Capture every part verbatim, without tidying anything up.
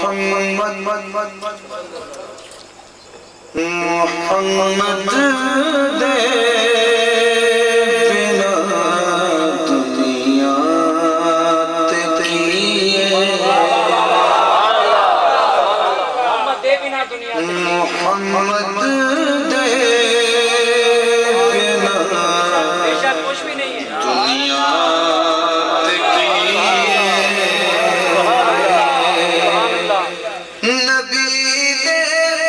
मोहम्मद मोहम्मद दे बिना दुनिया ते किए मोहम्मद दे बिना कुछ भी नहीं है दुनिया ते किए नबी दे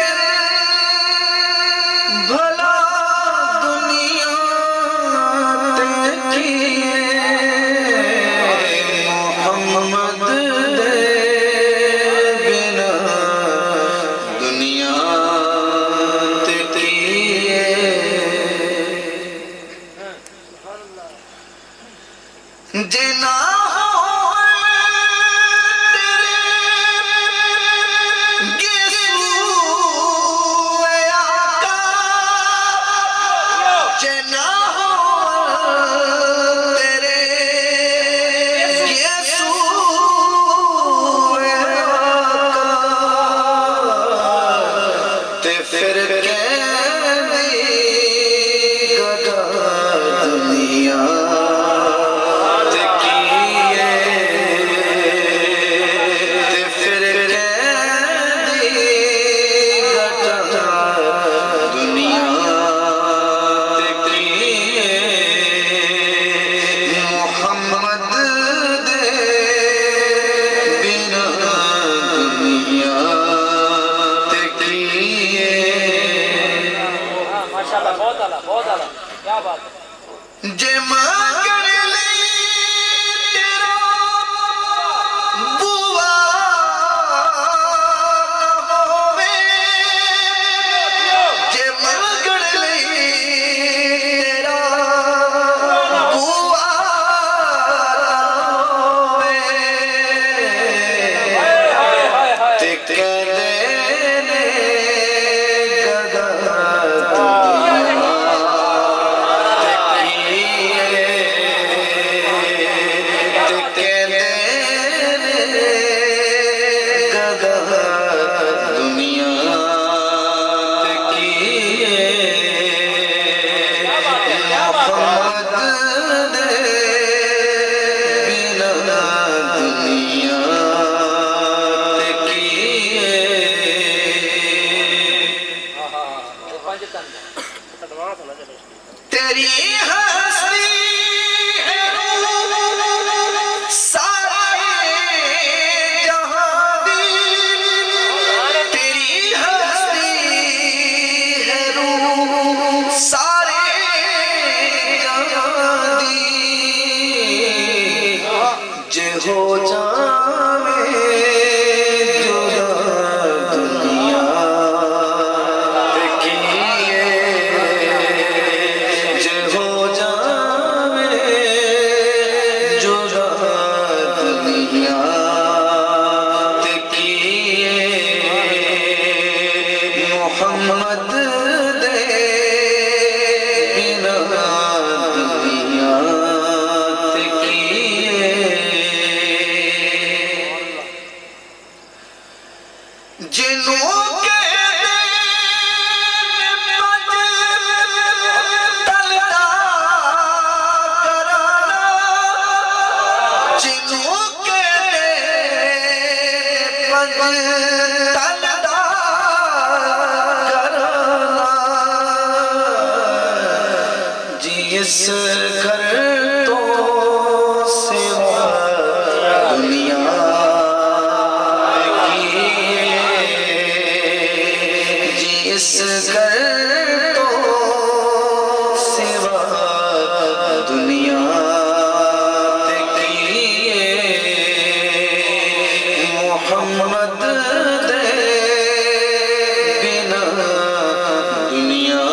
भला दुनिया ते किए मोहम्मद दे बिना दुनिया ते किए जिना जे मांगण लई तेरा बुआ होवे जे मांगण लई तेरा बुआ होवे ते कहदे ने गदा तेरी हस्ती है सारे जहां दी तेरी हस्ती है रूह सारे जहां दी जे हो जावे जुदा दुनिया ते किए मोहम्मद दे बिना दुनिया ते किए जिन्हों के तलदा कराना जिन्हों के तलदा जिस घर तो सिवा दुनिया की जिस घर तो सिवा दुनिया की मोहम्मद दे बिना दुनिया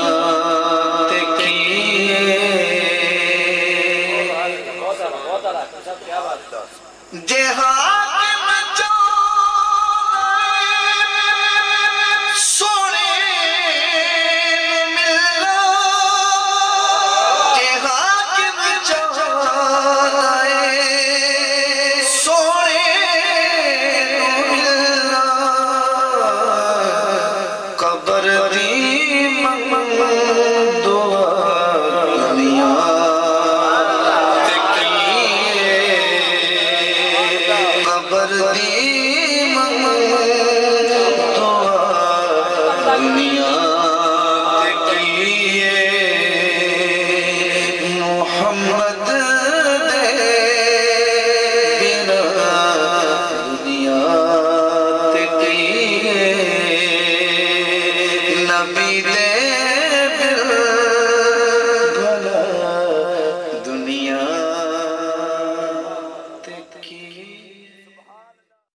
जे हाकिम सोने मिलना जे हाकिम सोने मिलना दुनिया ते कलिए